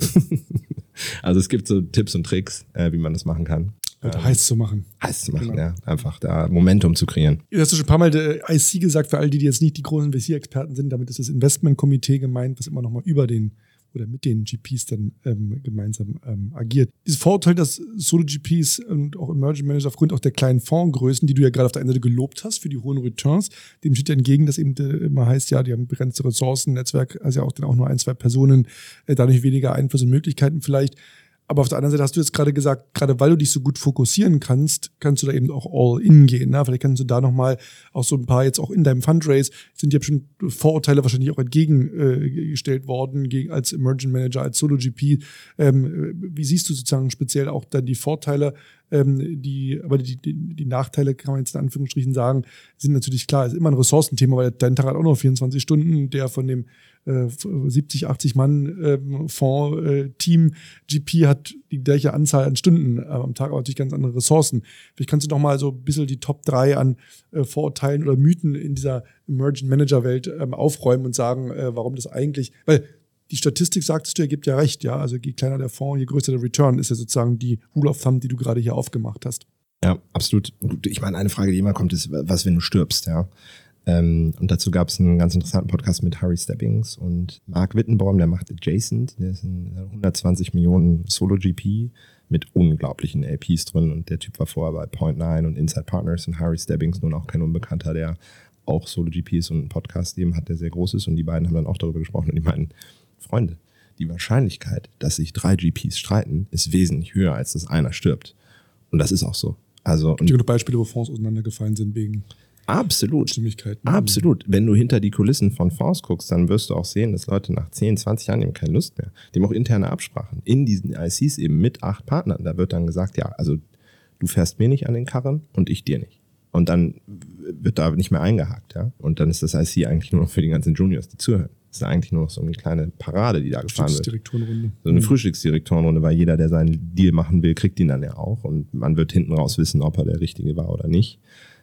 Also es gibt so Tipps und Tricks, äh, wie man das machen kann.
Und ähm, heiß zu machen.
Heiß zu machen,
genau.
Ja. Einfach da Momentum zu kreieren.
Du hast schon ein paar Mal der I C gesagt, für all die, die jetzt nicht die großen V C-Experten sind, damit ist das Investmentkomitee gemeint, was immer noch mal über den oder mit den G Ps dann ähm, gemeinsam ähm, agiert. Dieses Vorurteil, dass Solo-G Ps und auch Emerging Manager aufgrund auch der kleinen Fondsgrößen, die du ja gerade auf der einen Seite gelobt hast für die hohen Returns, dem steht ja entgegen, dass eben immer heißt, ja, die haben begrenzte Ressourcen, Netzwerk, also ja auch dann auch nur ein, zwei Personen, äh, dadurch weniger Einfluss und Möglichkeiten vielleicht. Aber auf der anderen Seite hast du jetzt gerade gesagt, gerade weil du dich so gut fokussieren kannst, kannst du da eben auch all in gehen. Ne? Vielleicht kannst du da nochmal auch so ein paar, jetzt auch in deinem Fundraise, sind ja schon Vorurteile wahrscheinlich auch entgegengestellt äh, worden, gegen, als Emerging Manager, als Solo-G P. Ähm, wie siehst du sozusagen speziell auch dann die Vorteile, ähm, die, aber die, die, die Nachteile, kann man jetzt in Anführungsstrichen sagen, sind natürlich klar, ist immer ein Ressourcenthema, weil dein Tag hat auch noch vierundzwanzig Stunden, der von dem siebzig, achtzig Mann ähm, Fonds-Team äh, G P hat die gleiche Anzahl an Stunden äh, am Tag, aber natürlich ganz andere Ressourcen. Vielleicht kannst du noch mal so ein bisschen die Top drei an äh, Vorurteilen oder Mythen in dieser Emerging Manager-Welt ähm, aufräumen und sagen, äh, warum das eigentlich, weil die Statistik, sagtest du, ergibt ja recht, ja, also je kleiner der Fonds, je größer der Return, ist ja sozusagen die Rule of Thumb, die du gerade hier aufgemacht hast.
Ja, absolut. Ich meine, eine Frage, die immer kommt, ist, was, wenn du stirbst, ja? Ähm, und dazu gab es einen ganz interessanten Podcast mit Harry Stebbings und Mark Wittenborn, der macht Adjacent, der ist ein hundertzwanzig Millionen Solo-G P mit unglaublichen L Ps drin und der Typ war vorher bei Point Nine und Inside Partners und Harry Stebbings, nun auch kein Unbekannter, der auch Solo-G Ps und einen Podcast eben hat, der sehr groß ist und die beiden haben dann auch darüber gesprochen und die meinten, Freunde, die Wahrscheinlichkeit, dass sich drei G Ps streiten, ist wesentlich höher, als dass einer stirbt. Und das ist auch so. Also,
und gibt es Beispiele, wo Fonds auseinandergefallen sind wegen
Absolut.
Stimmigkeiten.
Absolut. Wenn du hinter die Kulissen von Fonds guckst, dann wirst du auch sehen, dass Leute nach zehn, zwanzig Jahren, die haben keine Lust mehr. Die haben auch interne Absprachen. In diesen I Cs eben mit acht Partnern. Da wird dann gesagt, ja, also du fährst mir nicht an den Karren und ich dir nicht. Und dann wird da nicht mehr eingehakt, ja. Und dann ist das I C eigentlich nur noch für die ganzen Juniors, die zuhören. Das ist eigentlich nur noch so eine kleine Parade, die da gefahren wird.
Frühstücksdirektorenrunde.
So eine Frühstücksdirektorenrunde, weil jeder, der seinen Deal machen will, kriegt ihn dann ja auch. Und man wird hinten raus wissen, ob er der Richtige war oder nicht.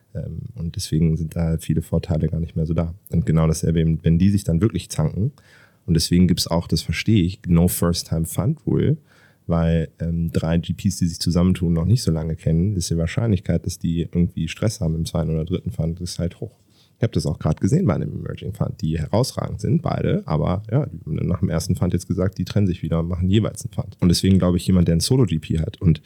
Und deswegen sind da viele Vorteile gar nicht mehr so da. Und genau dasselbe eben, wenn die sich dann wirklich zanken. Und deswegen gibt es auch, das verstehe ich, No First-Time-Fund-Rule, weil ähm, drei G Ps, die sich zusammentun, noch nicht so lange kennen, ist die Wahrscheinlichkeit, dass die irgendwie Stress haben im zweiten oder dritten Fund, ist halt hoch. Ich habe das auch gerade gesehen bei einem Emerging Fund, die herausragend sind, beide, aber ja, die haben nach dem ersten Fund jetzt gesagt, die trennen sich wieder und machen jeweils einen Fund. Und deswegen glaube ich, jemand, der einen Solo-G P hat und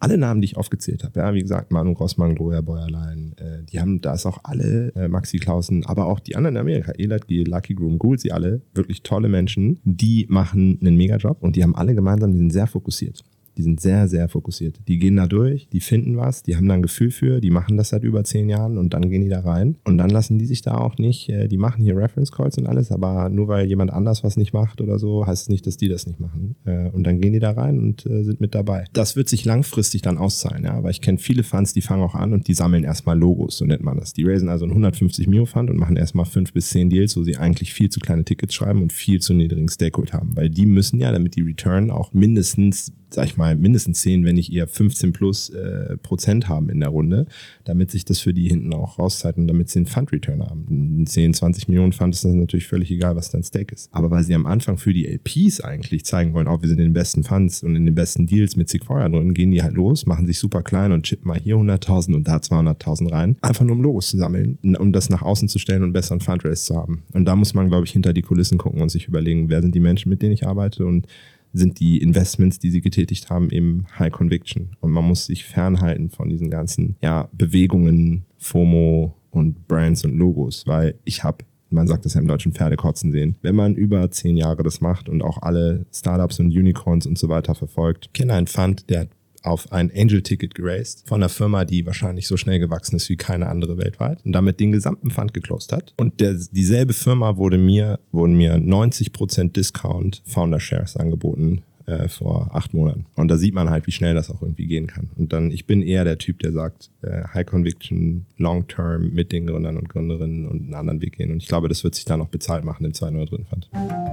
alle Namen, die ich aufgezählt habe, ja, wie gesagt, Manu Rossmann, Gloria Bäuerlein, äh, die haben, da ist auch alle, äh, Maxi Clausen, aber auch die anderen in Amerika, Elad Gil, Lucky Groom, Gould, sie alle, wirklich tolle Menschen, die machen einen Megajob und die haben alle gemeinsam, die sind sehr fokussiert. Die sind sehr, sehr fokussiert. Die gehen da durch, die finden was, die haben da ein Gefühl für, die machen das seit über zehn Jahren und dann gehen die da rein. Und dann lassen die sich da auch nicht, die machen hier Reference Calls und alles, aber nur weil jemand anders was nicht macht oder so, heißt es nicht, dass die das nicht machen. Und dann gehen die da rein und sind mit dabei. Das wird sich langfristig dann auszahlen, ja, weil ich kenne viele Funds, die fangen auch an und die sammeln erstmal Logos, so nennt man das. Die raisen also einen hundertfünfzig Mio Fund und machen erstmal fünf bis zehn Deals, wo sie eigentlich viel zu kleine Tickets schreiben und viel zu niedrigen Stakehold haben, weil die müssen ja, damit die Return auch mindestens, sag ich mal, mindestens zehn, wenn nicht eher fünfzehn plus äh, Prozent haben in der Runde, damit sich das für die hinten auch rauszahlt und damit sie einen Fund-Return haben. Ein zehn, zwanzig Millionen Fund ist das natürlich völlig egal, was dein Stake ist. Aber weil sie am Anfang für die L Ps eigentlich zeigen wollen, auch wir sind in den besten Funds und in den besten Deals mit Sequoia drin, gehen die halt los, machen sich super klein und chippen mal hier hunderttausend und da zweihunderttausend rein, einfach nur um Logos zu sammeln, um das nach außen zu stellen und einen besseren Fundraise zu haben. Und da muss man, glaube ich, hinter die Kulissen gucken und sich überlegen, wer sind die Menschen, mit denen ich arbeite und sind die Investments, die sie getätigt haben, eben High Conviction. Und man muss sich fernhalten von diesen ganzen ja, Bewegungen, FOMO und Brands und Logos, weil ich habe, man sagt das ja im deutschen Pferdekotzen sehen, wenn man über zehn Jahre das macht und auch alle Startups und Unicorns und so weiter verfolgt, ich kenne einen Fund, der hat auf ein Angel-Ticket geraced von einer Firma, die wahrscheinlich so schnell gewachsen ist wie keine andere weltweit und damit den gesamten Fund geclosed hat. Und der, dieselbe Firma wurde mir, wurden mir neunzig Prozent Discount Founder Shares angeboten äh, vor acht Monaten. Und da sieht man halt, wie schnell das auch irgendwie gehen kann. Und dann, ich bin eher der Typ, der sagt, äh, High Conviction, Long Term mit den Gründern und Gründerinnen und einen anderen Weg gehen. Und ich glaube, das wird sich dann auch bezahlt machen im zweiten oder dritten Fund.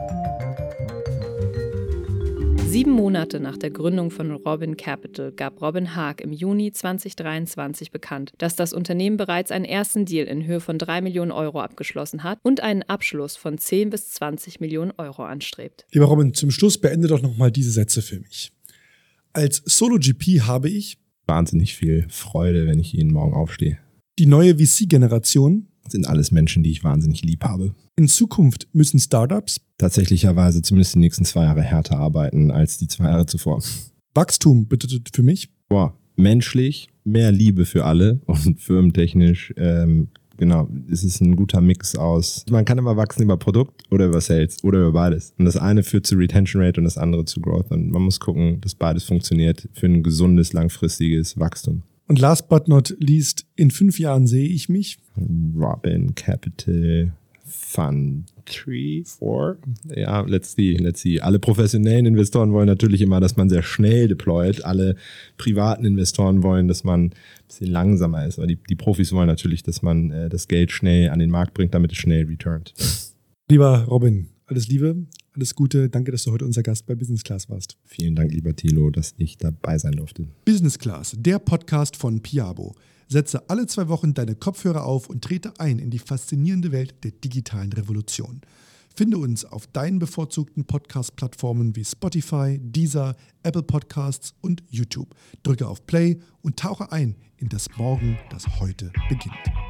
Sieben Monate nach der Gründung von Robin Capital gab Robin Haag im Juni zweitausenddreiundzwanzig bekannt, dass das Unternehmen bereits einen ersten Deal in Höhe von drei Millionen Euro abgeschlossen hat und einen Abschluss von zehn bis zwanzig Millionen Euro anstrebt.
Lieber Robin, zum Schluss beende doch nochmal diese Sätze für mich. Als Solo-G P habe ich
wahnsinnig viel Freude, wenn ich jeden Morgen aufstehe.
Die neue V C-Generation
sind alles Menschen, die ich wahnsinnig lieb habe.
In Zukunft müssen Startups
tatsächlicherweise zumindest die nächsten zwei Jahre härter arbeiten als die zwei Jahre zuvor.
Wachstum bedeutet für mich?
Boah, menschlich, mehr Liebe für alle und firmentechnisch, ähm, genau, es ist ein guter Mix aus, man kann immer wachsen über Produkt oder über Sales oder über beides. Und das eine führt zu Retention Rate und das andere zu Growth. Und man muss gucken, dass beides funktioniert für ein gesundes, langfristiges Wachstum.
Und last but not least, in fünf Jahren sehe ich mich?
Robin Capital Fund drei, vier. Ja, let's see, let's see. Alle professionellen Investoren wollen natürlich immer, dass man sehr schnell deployt. Alle privaten Investoren wollen, dass man ein bisschen langsamer ist. Aber die, die Profis wollen natürlich, dass man äh, das Geld schnell an den Markt bringt, damit es schnell returnt.
Lieber Robin, alles Liebe, alles Gute. Danke, dass du heute unser Gast bei Business Class warst.
Vielen Dank, lieber Thilo, dass ich dabei sein durfte.
Business Class, der Podcast von Piabo. Setze alle zwei Wochen deine Kopfhörer auf und trete ein in die faszinierende Welt der digitalen Revolution. Finde uns auf deinen bevorzugten Podcast-Plattformen wie Spotify, Deezer, Apple Podcasts und YouTube. Drücke auf Play und tauche ein in das Morgen, das heute beginnt.